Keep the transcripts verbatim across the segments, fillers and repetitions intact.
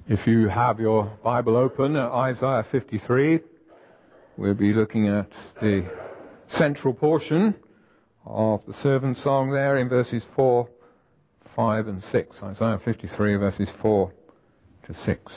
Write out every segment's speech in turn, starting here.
If you have your Bible open at Isaiah fifty-three, we'll be looking at the central portion of the servant song there in verses four, five and six. Isaiah fifty-three, verses four to six.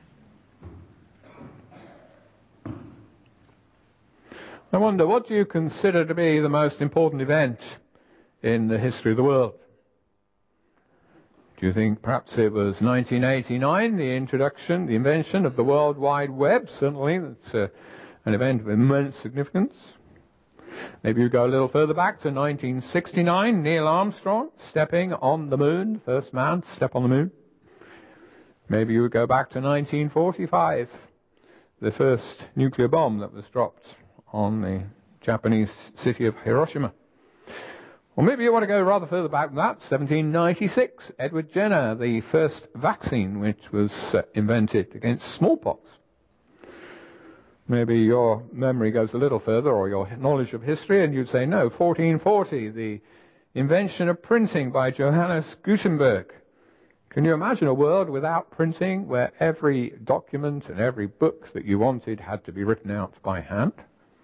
I wonder, what do you consider to be the most important event in the history of the world? Do you think perhaps it was nineteen eighty-nine, the introduction, the invention of the World Wide Web? Certainly, that's uh, an event of immense significance. Maybe you go a little further back to nineteen sixty-nine, Neil Armstrong stepping on the moon, first man to step on the moon. Maybe you would go back to nineteen forty-five, the first nuclear bomb that was dropped on the Japanese city of Hiroshima. Or maybe you want to go rather further back than that, seventeen ninety-six, Edward Jenner, the first vaccine which was uh, invented against smallpox. Maybe your memory goes a little further, or your knowledge of history, and you'd say, no, fourteen forty, the invention of printing by Johannes Gutenberg. Can you imagine a world without printing, where every document and every book that you wanted had to be written out by hand?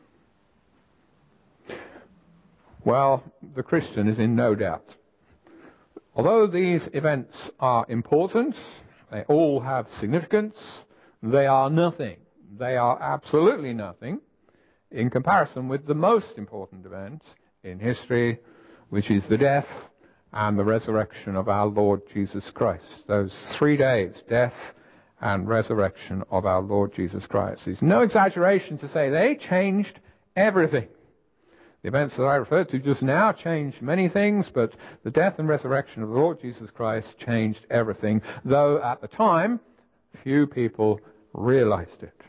Well, the Christian is in no doubt. Although these events are important, they all have significance, they are nothing. They are absolutely nothing in comparison with the most important event in history, which is the death and the resurrection of our Lord Jesus Christ. Those three days, death and resurrection of our Lord Jesus Christ. It's no exaggeration to say they changed everything. The events that I referred to just now changed many things, but the death and resurrection of the Lord Jesus Christ changed everything, though at the time, few people realized it.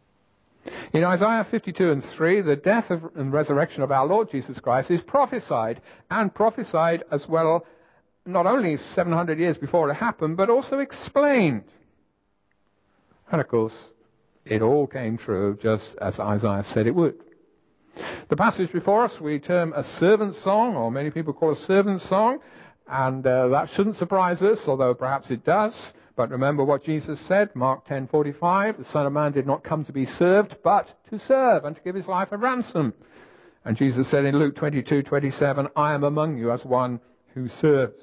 In Isaiah fifty-two and three, the death and resurrection of our Lord Jesus Christ is prophesied, and prophesied as well, not only seven hundred years before it happened, but also explained. And of course, it all came true just as Isaiah said it would. The passage before us we term a servant song, or many people call a servant song, and uh, that shouldn't surprise us, although perhaps it does. But remember what Jesus said, Mark ten forty-five, the Son of Man did not come to be served, but to serve and to give his life a ransom. And Jesus said in Luke twenty-two twenty-seven, I am among you as one who serves.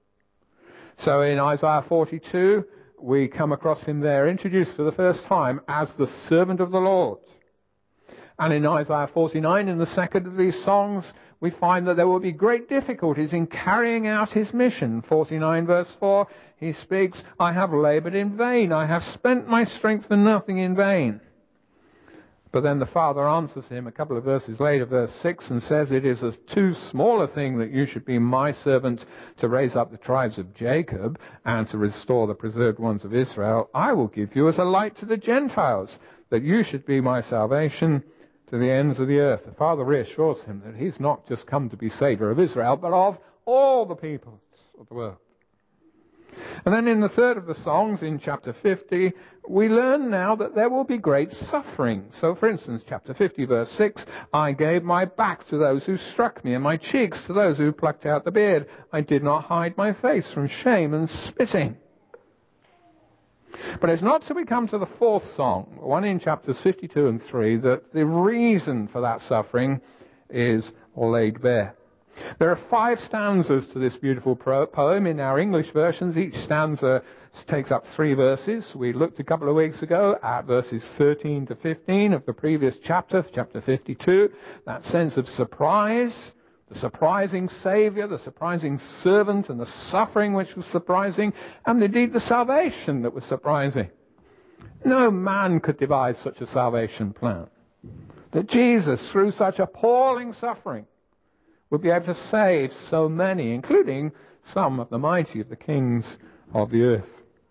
So in Isaiah forty-two, we come across him there, introduced for the first time as the servant of the Lord. And in Isaiah forty-nine, in the second of these songs, we find that there will be great difficulties in carrying out his mission. forty-nine verse four, he speaks, I have labored in vain. I have spent my strength for nothing in vain. But then the Father answers him a couple of verses later, verse six, and says, it is a too small a thing that you should be my servant to raise up the tribes of Jacob and to restore the preserved ones of Israel. I will give you as a light to the Gentiles, that you should be my salvation to the ends of the earth. The Father reassures him that he's not just come to be Saviour of Israel, but of all the peoples of the world. And then in the third of the songs, in chapter fifty, we learn now that there will be great suffering. So, for instance, chapter fifty, verse six, I gave my back to those who struck me, and my cheeks to those who plucked out the beard. I did not hide my face from shame and spitting. But it's not till we come to the fourth song, one in chapters fifty-two and three, that the reason for that suffering is laid bare. There are five stanzas to this beautiful poem in our English versions. Each stanza takes up three verses. We looked a couple of weeks ago at verses thirteen to fifteen of the previous chapter, chapter fifty-two. That sense of surprise, the surprising Saviour, the surprising servant, and the suffering which was surprising, and indeed the salvation that was surprising. No man could devise such a salvation plan. That Jesus, through such appalling suffering, would be able to save so many, including some of the mighty of the kings of the earth.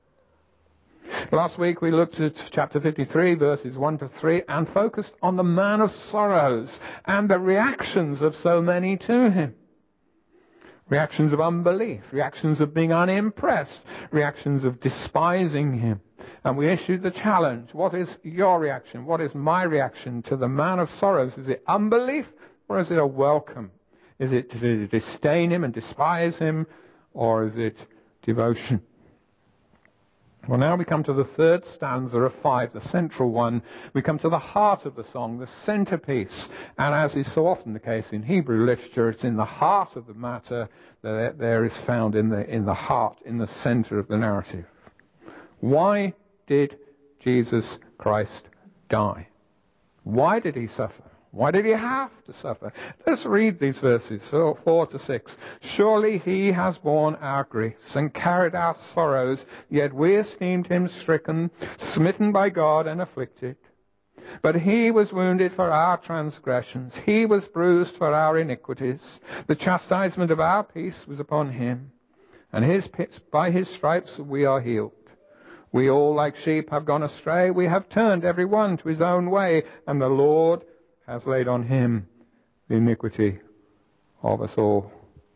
Last week we looked at chapter fifty-three, verses one to three, and focused on the man of sorrows and the reactions of so many to him. Reactions of unbelief, reactions of being unimpressed, reactions of despising him. And we issued the challenge, what is your reaction? What is my reaction to the man of sorrows? Is it unbelief, or is it a welcome? Is it to disdain him and despise him, or is it devotion? Well, now we come to the third stanza of five, the central one. We come to the heart of the song, the centerpiece. And as is so often the case in Hebrew literature, it's in the heart of the matter that there is found in the, in the heart, in the center of the narrative. Why did Jesus Christ die? Why did he suffer? Why did he have to suffer? Let's read these verses, four to six. Surely he has borne our griefs and carried our sorrows, yet we esteemed him stricken, smitten by God and afflicted. But he was wounded for our transgressions. He was bruised for our iniquities. The chastisement of our peace was upon him, and his, by his stripes we are healed. We all like sheep have gone astray. We have turned every one to his own way, and the Lord has laid on him the iniquity of us all.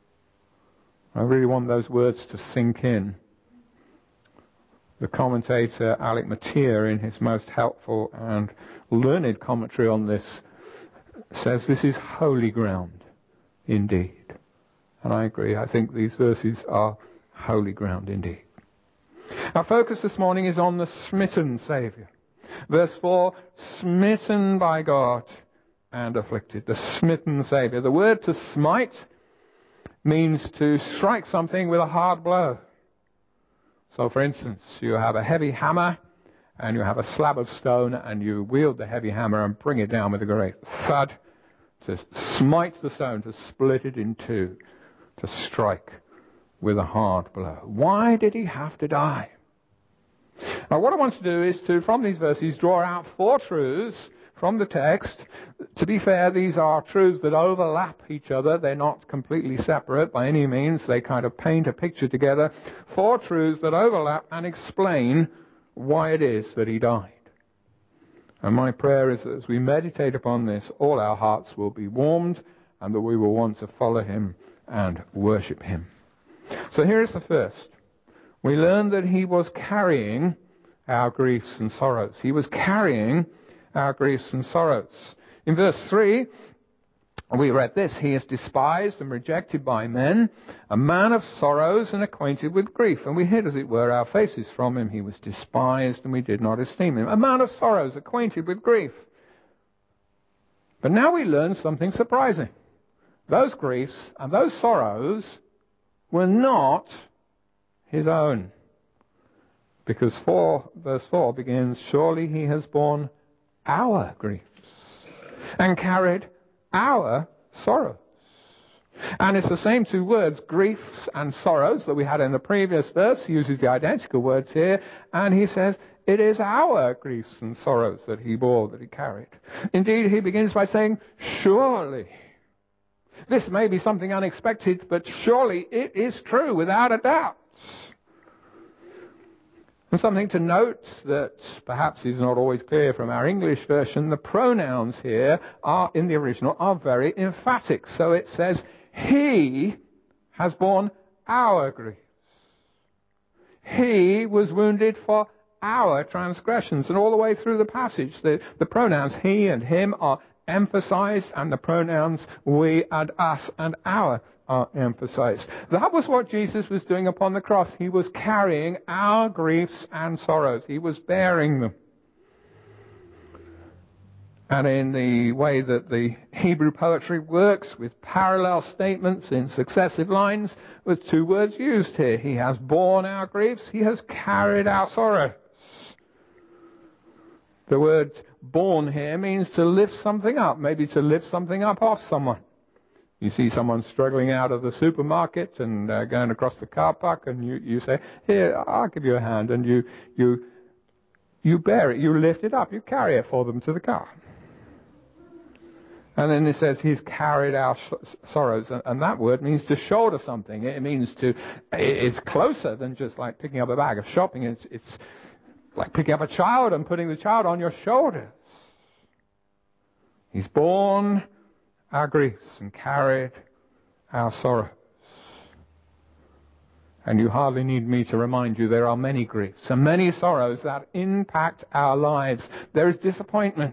I really want those words to sink in. The commentator Alec Motyer, in his most helpful and learned commentary on this, says this is holy ground indeed. And I agree. I think these verses are holy ground indeed. Our focus this morning is on the smitten Saviour. Verse four, smitten by God and afflicted. The smitten Saviour. The word to smite means to strike something with a hard blow. So, for instance, you have a heavy hammer and you have a slab of stone and you wield the heavy hammer and bring it down with a great thud to smite the stone, to split it in two, to strike with a hard blow. Why did he have to die? Now, what I want to do is to, from these verses, draw out four truths from the text. To be fair, these are truths that overlap each other. They're not completely separate by any means. They kind of paint a picture together. Four truths that overlap and explain why it is that he died. And my prayer is that as we meditate upon this, all our hearts will be warmed and that we will want to follow him and worship him. So here is the first. We learn that he was carrying our griefs and sorrows. He was carrying our griefs and sorrows. In verse three, we read this: he is despised and rejected by men, a man of sorrows and acquainted with grief. And we hid, as it were, our faces from him. He was despised and we did not esteem him. A man of sorrows, acquainted with grief. But now we learn something surprising. Those griefs and those sorrows were not his own. Because four, verse four begins, surely he has borne our griefs and carried our sorrows. And it's the same two words, griefs and sorrows, that we had in the previous verse. He uses the identical words here, and he says, it is our griefs and sorrows that he bore, that he carried. Indeed, he begins by saying, surely. This may be something unexpected, but surely it is true, without a doubt. And something to note that perhaps is not always clear from our English version, the pronouns here are, in the original, are very emphatic. So it says, he has borne our griefs. He was wounded for our transgressions. And all the way through the passage, the, the pronouns he and him are emphasized, and the pronouns we and us and our are emphasized. That was what Jesus was doing upon the cross. He was carrying our griefs and sorrows. He was bearing them. And in the way that the Hebrew poetry works, with parallel statements in successive lines, with two words used here. He has borne our griefs. He has carried our sorrows. The word borne here means to lift something up, maybe to lift something up off someone. You see someone struggling out of the supermarket and uh, going across the car park, and you, you say, here, I'll give you a hand, and you, you, you bear it, you lift it up, you carry it for them to the car. And then it says he's carried our sorrows, and that word means to shoulder something. It means to, it's closer than just like picking up a bag of shopping. It's, it's like picking up a child and putting the child on your shoulders. He's borne our griefs and carried our sorrows. And you hardly need me to remind you there are many griefs and many sorrows that impact our lives. There is disappointment.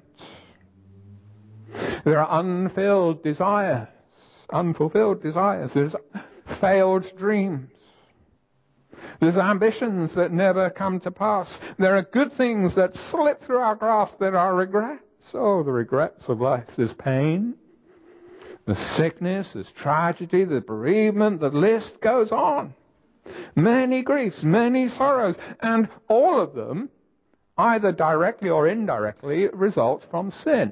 There are unfilled desires, unfulfilled desires. There's failed dreams. There's ambitions that never come to pass. There are good things that slip through our grasp that are regrets. Oh, the regrets of life. There's pain, there's sickness, there's tragedy, the bereavement, the list goes on. Many griefs, many sorrows, and all of them, either directly or indirectly, result from sin.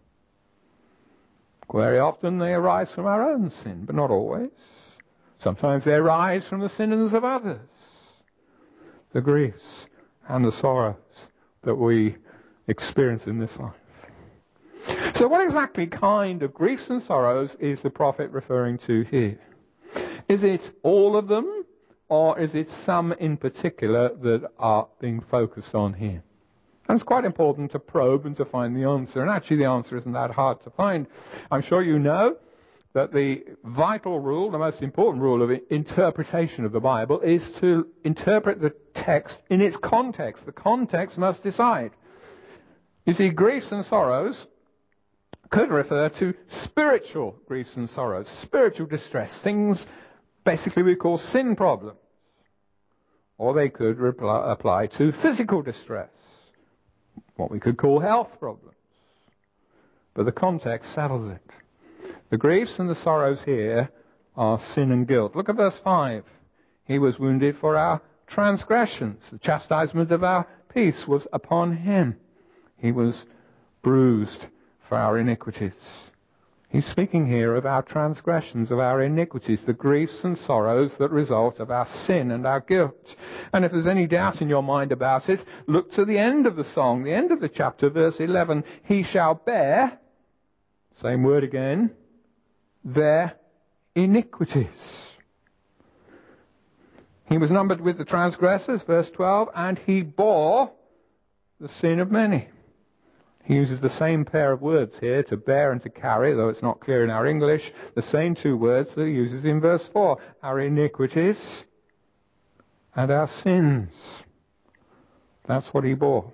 Very often they arise from our own sin, but not always. Sometimes they arise from the sins of others. The griefs and the sorrows that we experience in this life. So what exactly kind of griefs and sorrows is the prophet referring to here? Is it all of them, or is it some in particular that are being focused on here? And it's quite important to probe and to find the answer. And actually the answer isn't that hard to find. I'm sure you know that the vital rule, the most important rule of interpretation of the Bible is to interpret the text in its context. The context must decide. You see, griefs and sorrows could refer to spiritual griefs and sorrows, spiritual distress, things basically we call sin problems. Or they could reply, apply to physical distress, what we could call health problems. But the context settles it. The griefs and the sorrows here are sin and guilt. Look at verse five. He was wounded for our transgressions. The chastisement of our peace was upon him. He was bruised for our iniquities. He's speaking here of our transgressions, of our iniquities, the griefs and sorrows that result of our sin and our guilt. And if there's any doubt in your mind about it, look to the end of the song, the end of the chapter, verse eleven. He shall bear, same word again, their iniquities. He was numbered with the transgressors, verse twelve, and he bore the sin of many. He uses the same pair of words here, to bear and to carry, though it's not clear in our English, the same two words that he uses in verse four, our iniquities and our sins. That's what he bore.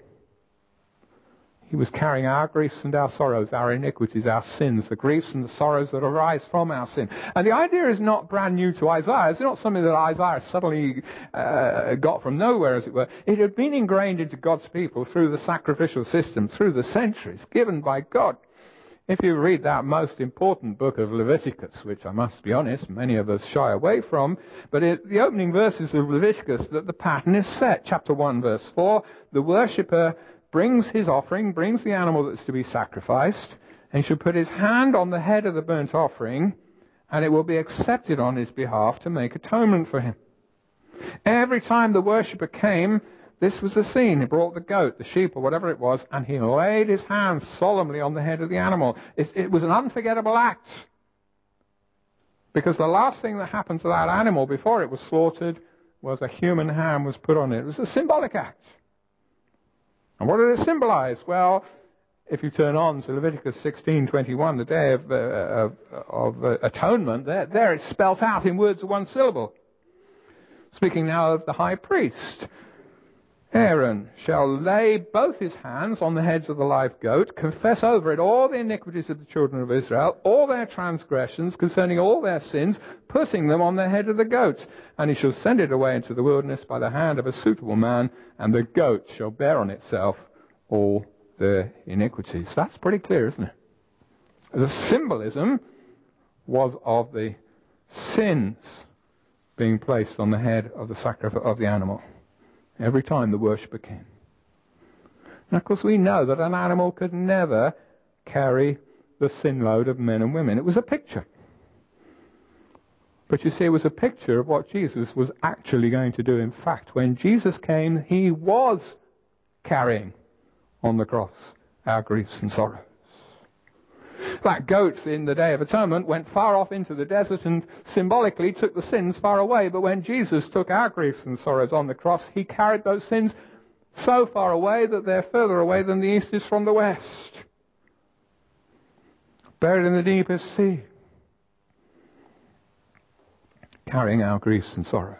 He was carrying our griefs and our sorrows, our iniquities, our sins, the griefs and the sorrows that arise from our sin. And the idea is not brand new to Isaiah. It's not something that Isaiah suddenly uh, got from nowhere, as it were. It had been ingrained into God's people through the sacrificial system, through the centuries, given by God. If you read that most important book of Leviticus, which I must be honest, many of us shy away from, but it, the opening verses of Leviticus, that the pattern is set. Chapter one, verse four, the worshipper brings his offering, brings the animal that's to be sacrificed, and he should put his hand on the head of the burnt offering, and it will be accepted on his behalf to make atonement for him. Every time the worshipper came, this was the scene. He brought the goat, the sheep, or whatever it was, and he laid his hand solemnly on the head of the animal. It, it was an unforgettable act. Because the last thing that happened to that animal before it was slaughtered was a human hand was put on it. It was a symbolic act. And what did it symbolize? Well, if you turn on to Leviticus sixteen twenty-one, the day of, uh, of, of uh, atonement, there, there it's spelt out in words of one syllable. Speaking now of the high priest. Aaron shall lay both his hands on the heads of the live goat, confess over it all the iniquities of the children of Israel, all their transgressions concerning all their sins, putting them on the head of the goat. And he shall send it away into the wilderness by the hand of a suitable man, and the goat shall bear on itself all their iniquities. That's pretty clear, isn't it? The symbolism was of the sins being placed on the head of the sacrifice of the animal. Every time the worshipper came. Now, of course, we know that an animal could never carry the sin load of men and women. It was a picture. But you see, it was a picture of what Jesus was actually going to do. In fact, when Jesus came, he was carrying on the cross our griefs and sorrows. That goat in the Day of Atonement went far off into the desert and symbolically took the sins far away. But when Jesus took our griefs and sorrows on the cross, he carried those sins so far away that they're further away than the east is from the west. Buried in the deepest sea. Carrying our griefs and sorrows.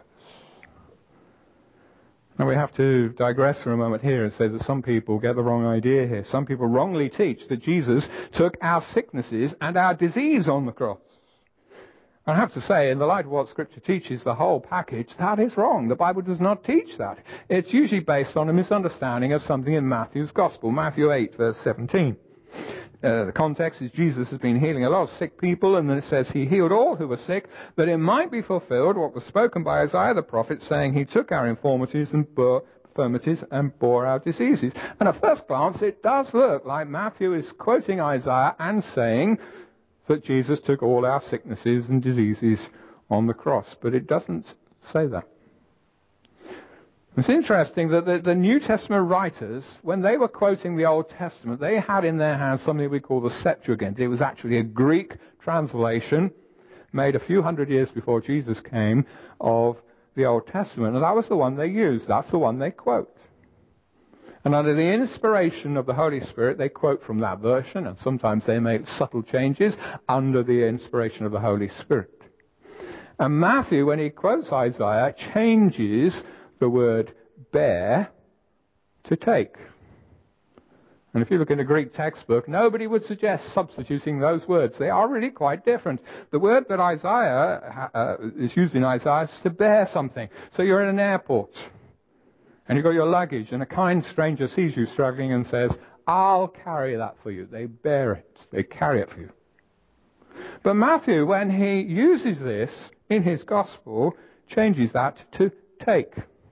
Now we have to digress for a moment here and say that some people get the wrong idea here. Some people wrongly teach that Jesus took our sicknesses and our disease on the cross. I have to say, in the light of what Scripture teaches, the whole package, that is wrong. The Bible does not teach that. It's usually based on a misunderstanding of something in Matthew's Gospel, Matthew eight, verse seventeen. Uh, the context is Jesus has been healing a lot of sick people, and then it says he healed all who were sick, that it might be fulfilled what was spoken by Isaiah the prophet, saying he took our infirmities and bore, infirmities and bore our diseases. And at first glance, it does look like Matthew is quoting Isaiah and saying that Jesus took all our sicknesses and diseases on the cross. But it doesn't say that. It's interesting that the, the New Testament writers, when they were quoting the Old Testament, they had in their hands something we call the Septuagint. It was actually a Greek translation made a few hundred years before Jesus came of the Old Testament. And that was the one they used. That's the one they quote. And under the inspiration of the Holy Spirit, they quote from that version, and sometimes they make subtle changes under the inspiration of the Holy Spirit. And Matthew, when he quotes Isaiah, changes the word bear to take. And if you look in a Greek textbook, nobody would suggest substituting those words. They are really quite different. The word that Isaiah uh, is used in Isaiah is to bear something. So you're in an airport, and you've got your luggage, and a kind stranger sees you struggling and says, I'll carry that for you. They bear it. They carry it for you. But Matthew, when he uses this in his gospel, changes that to take.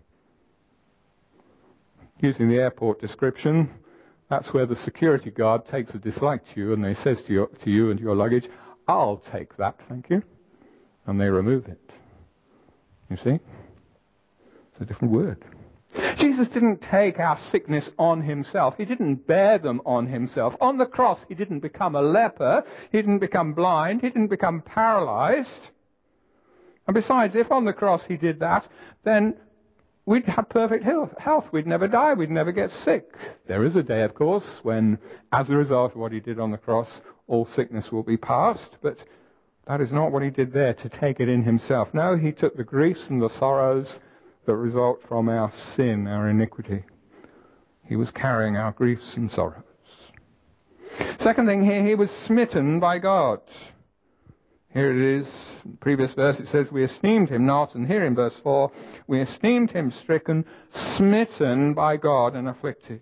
Using the airport description, that's where the security guard takes a dislike to you, and they says to you, to you and your luggage, I'll take that, thank you. And they remove it. You see? It's a different word. Jesus didn't take our sickness on himself. He didn't bear them on himself. On the cross, he didn't become a leper. He didn't become blind. He didn't become paralyzed. And besides, if on the cross he did that, then we'd have perfect health. We'd never die. We'd never get sick. There is a day, of course, when, as a result of what he did on the cross, all sickness will be past. But that is not what he did there, to take it in himself. No, he took the griefs and the sorrows that result from our sin, our iniquity. He was carrying our griefs and sorrows. Second thing here, he was smitten by God. Here it is, in the previous verse it says, we esteemed him not, and here in verse four, we esteemed him stricken, smitten by God and afflicted.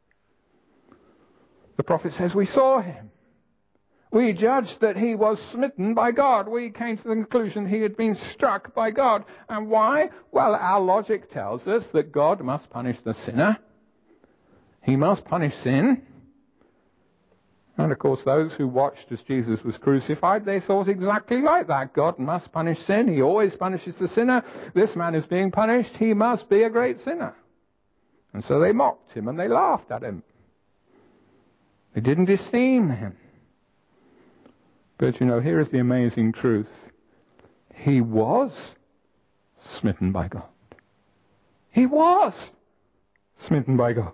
The prophet says, we saw him. We judged that he was smitten by God. We came to the conclusion he had been struck by God. And why? Well, our logic tells us that God must punish the sinner. He must punish sin. And of course, those who watched as Jesus was crucified, they thought exactly like that. God must punish sin. He always punishes the sinner. This man is being punished. He must be a great sinner. And so they mocked him and they laughed at him. They didn't esteem him. But you know, here is the amazing truth. He was smitten by God. He was smitten by God.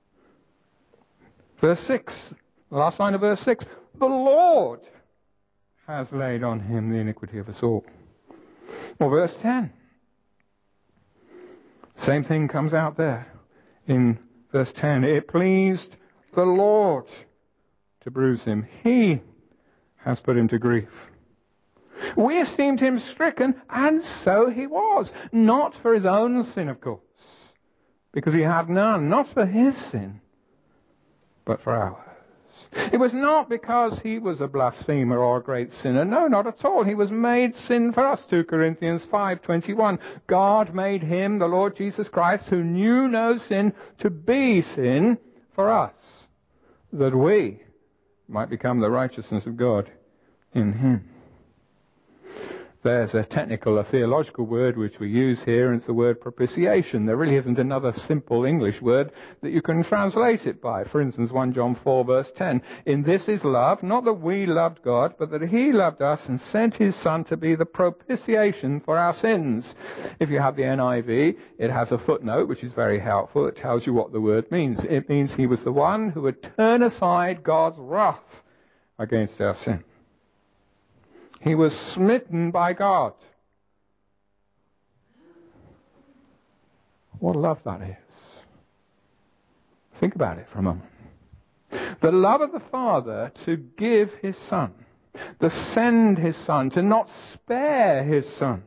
Verse six, the last line of verse six, the Lord has laid on him the iniquity of us all. Or verse ten, same thing comes out there in verse ten. It pleased the Lord to bruise him. He has put him to grief. We esteemed him stricken, and so he was. Not for his own sin, of course, because he had none. Not for his sin, but for ours. It was not because he was a blasphemer or a great sinner. No, not at all. He was made sin for us. Second Corinthians five twenty-one. God made him, the Lord Jesus Christ, who knew no sin, to be sin for us, that we might become the righteousness of God in him. There's a technical, a theological word which we use here, and it's the word propitiation. There really isn't another simple English word that you can translate it by. For instance, First John four verse ten. In this is love, not that we loved God, but that he loved us and sent his Son to be the propitiation for our sins. If you have the N I V, it has a footnote which is very helpful. It tells you what the word means. It means he was the one who would turn aside God's wrath against our sin. He was smitten by God. What love that is. Think about it for a moment. The love of the Father to give his Son. to send his Son, to not spare his Son.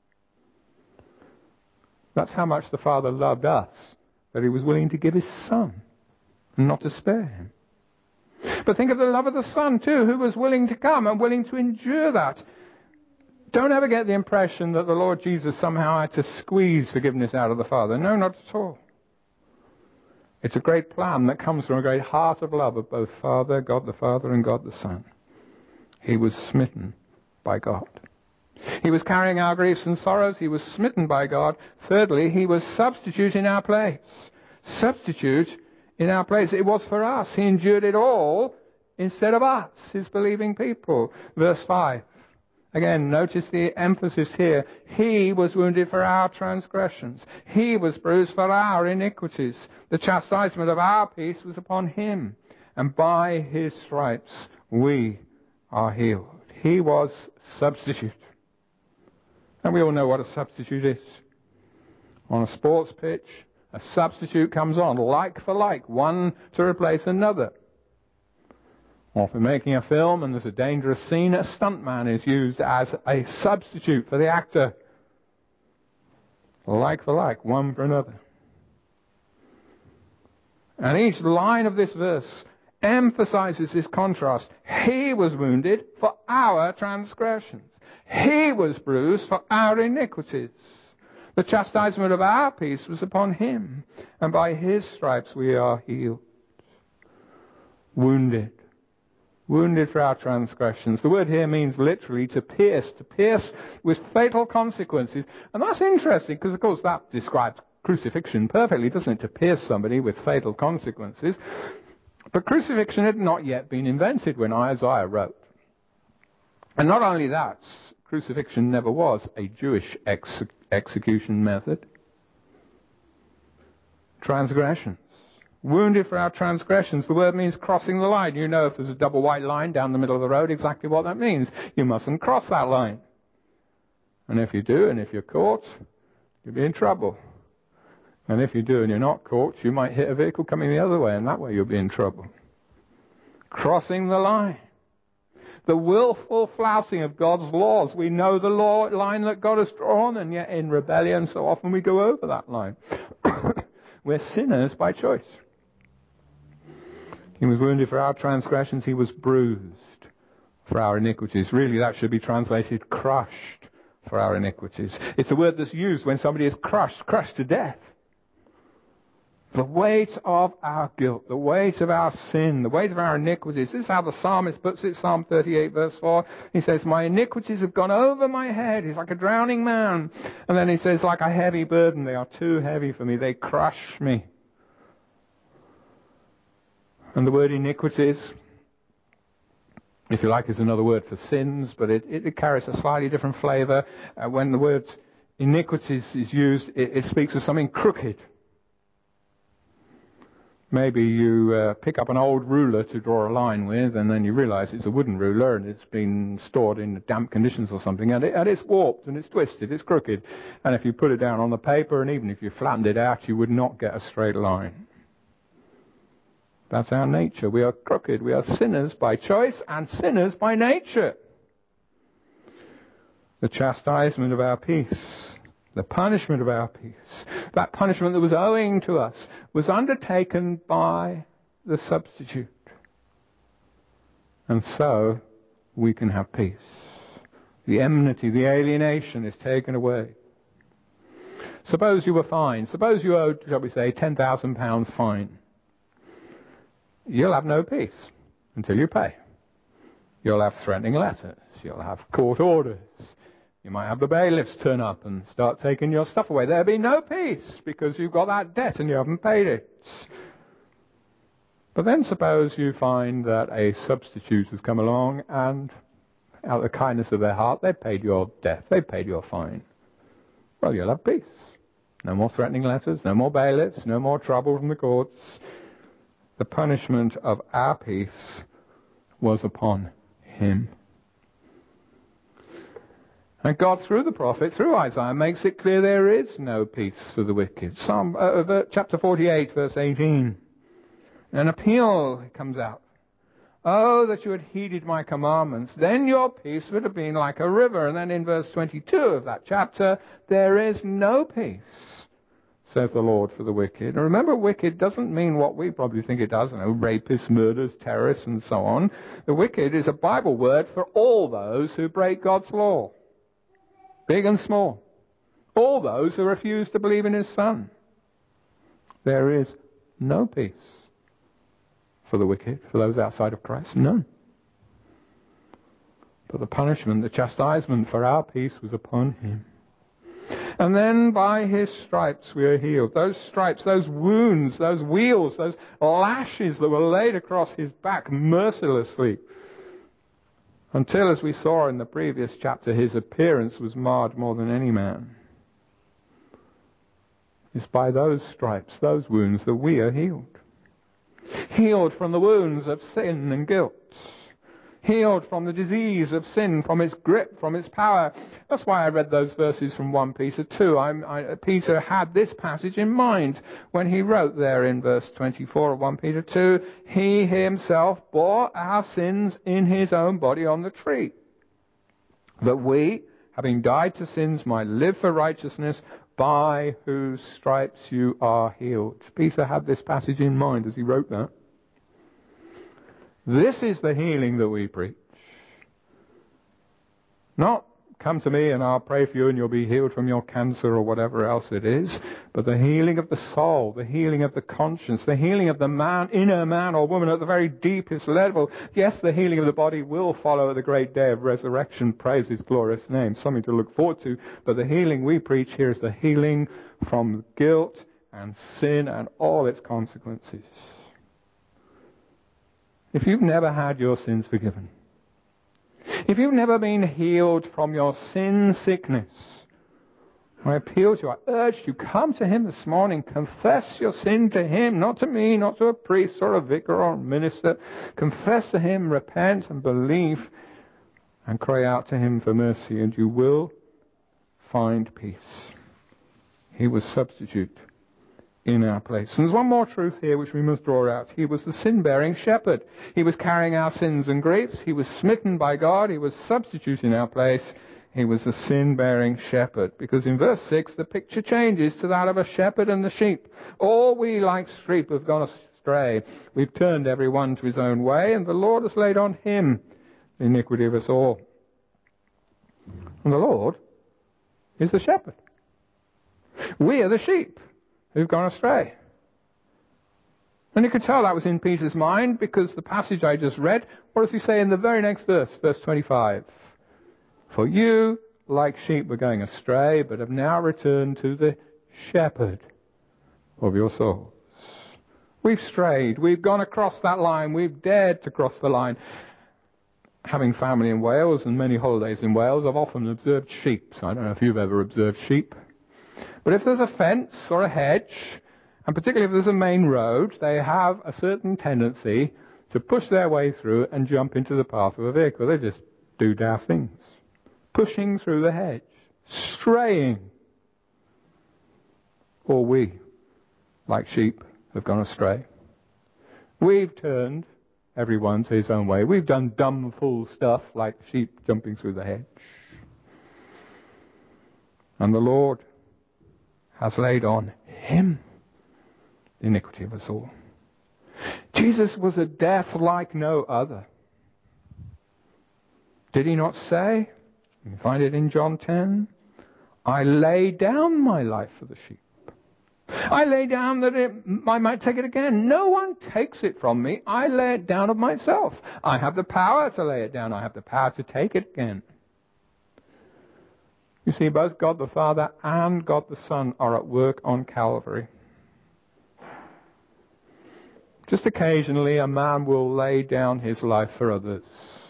That's how much the Father loved us, that he was willing to give his Son and not to spare him. But think of the love of the Son too, who was willing to come and willing to endure that. Don't ever get the impression that the Lord Jesus somehow had to squeeze forgiveness out of the Father. No, not at all. It's a great plan that comes from a great heart of love of both Father, God the Father, and God the Son. He was smitten by God. He was carrying our griefs and sorrows. He was smitten by God. Thirdly, he was substitute in our place. Substitute in our place. It was for us. He endured it all instead of us, his believing people. Verse five. Again, notice the emphasis here. He was wounded for our transgressions. He was bruised for our iniquities. The chastisement of our peace was upon him. And by his stripes we are healed. He was substitute. And we all know what a substitute is. On a sports pitch, a substitute comes on, like for like, one to replace another. Or if we're making a film and there's a dangerous scene, a stuntman is used as a substitute for the actor. Like for like, one for another. And each line of this verse emphasizes this contrast. He was wounded for our transgressions. He was bruised for our iniquities. The chastisement of our peace was upon him, and by his stripes we are healed. Wounded. Wounded for our transgressions. The word here means literally to pierce, to pierce with fatal consequences. And that's interesting, because of course that describes crucifixion perfectly, doesn't it? To pierce somebody with fatal consequences. But crucifixion had not yet been invented when Isaiah wrote. And not only that, crucifixion never was a Jewish ex- execution method. Transgressions. Wounded for our transgressions. The word means crossing the line. You know if there's a double white line down the middle of the road, exactly what that means. You mustn't cross that line. And if you do, and if you're caught, you'll be in trouble. And if you do and you're not caught, you might hit a vehicle coming the other way, and that way you'll be in trouble. Crossing the line. The willful flouting of God's laws. We know the law line that God has drawn, and yet in rebellion so often we go over that line. We're sinners by choice. He was wounded for our transgressions. He was bruised for our iniquities. Really, that should be translated crushed for our iniquities. It's a word that's used when somebody is crushed, crushed to death. The weight of our guilt, the weight of our sin, the weight of our iniquities. This is how the psalmist puts it, Psalm thirty-eight verse four. He says, my iniquities have gone over my head. He's like a drowning man. And then he says, like a heavy burden, they are too heavy for me. They crush me. And the word iniquities, if you like, is another word for sins, but it, it, it carries a slightly different flavor. Uh, when the word iniquities is used, it, it speaks of something crooked. Maybe you uh, pick up an old ruler to draw a line with, and then you realize it's a wooden ruler and it's been stored in damp conditions or something, and, it, and it's warped and it's twisted, it's crooked. And if you put it down on the paper, and even if you flattened it out, you would not get a straight line. That's our nature. We are crooked. We are sinners by choice and sinners by nature. The chastisement of our peace, the punishment of our peace, that punishment that was owing to us, was undertaken by the substitute. And so we can have peace. The enmity, the alienation is taken away. Suppose you were fined. Suppose you owed, shall we say, ten thousand pounds fine. You'll have no peace until you pay. You'll have threatening letters. You'll have court orders. You might have the bailiffs turn up and start taking your stuff away. There'll be no peace because you've got that debt and you haven't paid it. But then suppose you find that a substitute has come along and out of the kindness of their heart, they've paid your debt. They've paid your fine. Well, you'll have peace. No more threatening letters, no more bailiffs, no more trouble from the courts. The punishment of our peace was upon him. And God, through the prophet, through Isaiah, makes it clear there is no peace for the wicked. Psalm, uh, chapter forty-eight, verse eighteen. An appeal comes out. Oh, that you had heeded my commandments. Then your peace would have been like a river. And then in verse twenty-two of that chapter, there is no peace, says the Lord, for the wicked. And remember, wicked doesn't mean what we probably think it does. You know, rapists, murderers, terrorists, and so on. The wicked is a Bible word for all those who break God's law. Big and small. All those who refuse to believe in His Son. There is no peace for the wicked, for those outside of Christ. None. But the punishment, the chastisement for our peace was upon Him. And then by His stripes we are healed. Those stripes, those wounds, those wheels, those lashes that were laid across His back mercilessly. Until, as we saw in the previous chapter, His appearance was marred more than any man. It's by those stripes, those wounds, that we are healed. Healed from the wounds of sin and guilt. Healed from the disease of sin, from its grip, from its power. That's why I read those verses from First Peter two. I'm, I, Peter had this passage in mind when he wrote there in verse twenty-four of First Peter two, He Himself bore our sins in His own body on the tree, that we, having died to sins, might live for righteousness, by whose stripes you are healed. Peter had this passage in mind as he wrote that. This is the healing that we preach. Not come to me and I'll pray for you and you'll be healed from your cancer or whatever else it is, but the healing of the soul, the healing of the conscience, the healing of the man, inner man or woman at the very deepest level. Yes, the healing of the body will follow at the great day of resurrection. Praise His glorious name. Something to look forward to. But the healing we preach here is the healing from guilt and sin and all its consequences. If you've never had your sins forgiven, if you've never been healed from your sin sickness, I appeal to you, I urge you, come to Him this morning, confess your sin to Him, not to me, not to a priest or a vicar or a minister. Confess to Him, repent and believe, and cry out to Him for mercy, and you will find peace. He was substitute in our place. And there's one more truth here which we must draw out. He was the sin-bearing shepherd. He was carrying our sins and griefs. He was smitten by God. He was substitute in our place. He was the sin-bearing shepherd. Because in verse six, the picture changes to that of a shepherd and the sheep. All we like sheep have gone astray. We've turned every one to his own way, and the Lord has laid on Him the iniquity of us all. And the Lord is the shepherd. We are the sheep who've gone astray. And you could tell that was in Peter's mind, because the passage I just read, what does he say in the very next verse, verse twenty-five? For you, like sheep, were going astray, but have now returned to the shepherd of your souls. We've strayed. We've gone across that line. We've dared to cross the line. Having family in Wales and many holidays in Wales, I've often observed sheep. So I don't know if you've ever observed sheep. But if there's a fence or a hedge, and particularly if there's a main road, they have a certain tendency to push their way through and jump into the path of a vehicle. They just do daft things. Pushing through the hedge. Straying. Or we, like sheep, have gone astray. We've turned everyone to his own way. We've done dumb fool stuff like sheep jumping through the hedge. And the Lord has laid on Him the iniquity of us all. Jesus was a death like no other. Did He not say, you find it in John ten, I lay down my life for the sheep. I lay down that it, I might take it again. No one takes it from me. I lay it down of myself. I have the power to lay it down. I have the power to take it again. You see, both God the Father and God the Son are at work on Calvary. Just occasionally a man will lay down his life for others.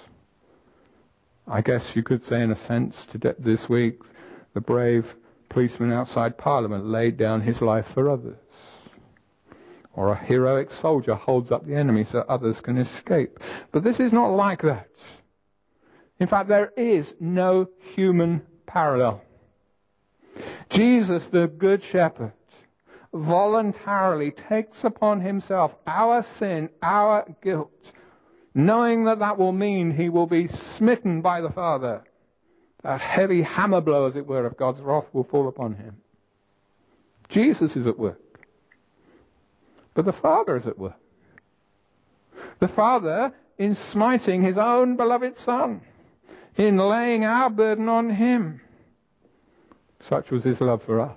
I guess you could say in a sense today, this week, the brave policeman outside Parliament laid down his life for others. Or a heroic soldier holds up the enemy so others can escape. But this is not like that. In fact, there is no human parallel. Jesus, the Good Shepherd, voluntarily takes upon Himself our sin, our guilt, knowing that that will mean he will be smitten by the Father. That heavy hammer blow, as it were, of God's wrath will fall upon him. Jesus is at work. But the Father is at work. The Father in smiting his own beloved Son, in laying our burden on him. Such was his love for us.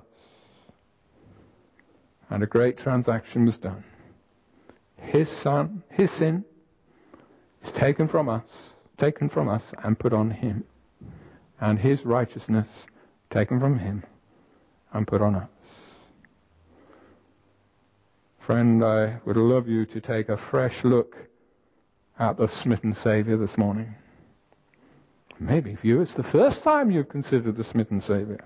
And a great transaction was done. His Son, his sin, is taken from us, taken from us and put on him. And his righteousness taken from him and put on us. Friend, I would love you to take a fresh look at the smitten Saviour this morning. Maybe for you it's the first time you've considered the smitten Saviour.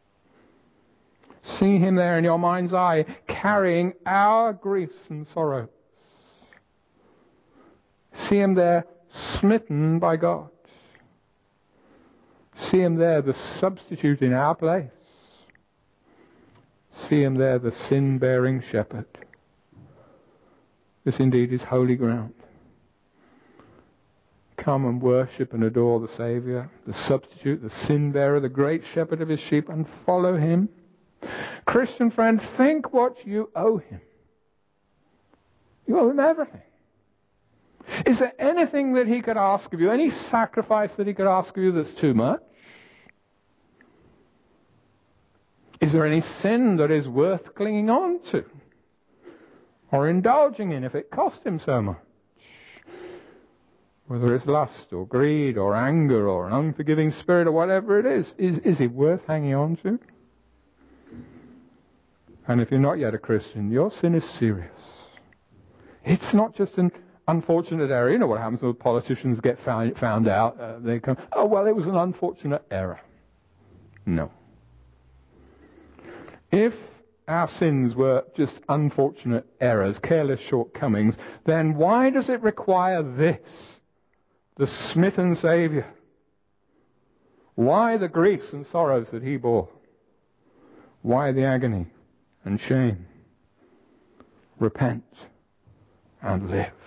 See him there in your mind's eye, carrying our griefs and sorrows. See him there, smitten by God. See him there, the substitute in our place. See him there, the sin-bearing shepherd. This indeed is holy ground. Come and worship and adore the Saviour, the substitute, the sin-bearer, the great shepherd of his sheep, and follow him. Christian friend, think what you owe him. You owe him everything. Is there anything that he could ask of you, any sacrifice that he could ask of you that's too much? Is there any sin that is worth clinging on to or indulging in if it cost him so much? Whether it's lust or greed or anger or an unforgiving spirit or whatever it is, is, is it worth hanging on to? And if you're not yet a Christian, your sin is serious. It's not just an unfortunate error. You know what happens when politicians get found, found out? Uh, they come, oh, well, it was an unfortunate error. No. If our sins were just unfortunate errors, careless shortcomings, then why does it require this? The smitten Saviour. Why the griefs and sorrows that he bore? Why the agony and shame? Repent and live.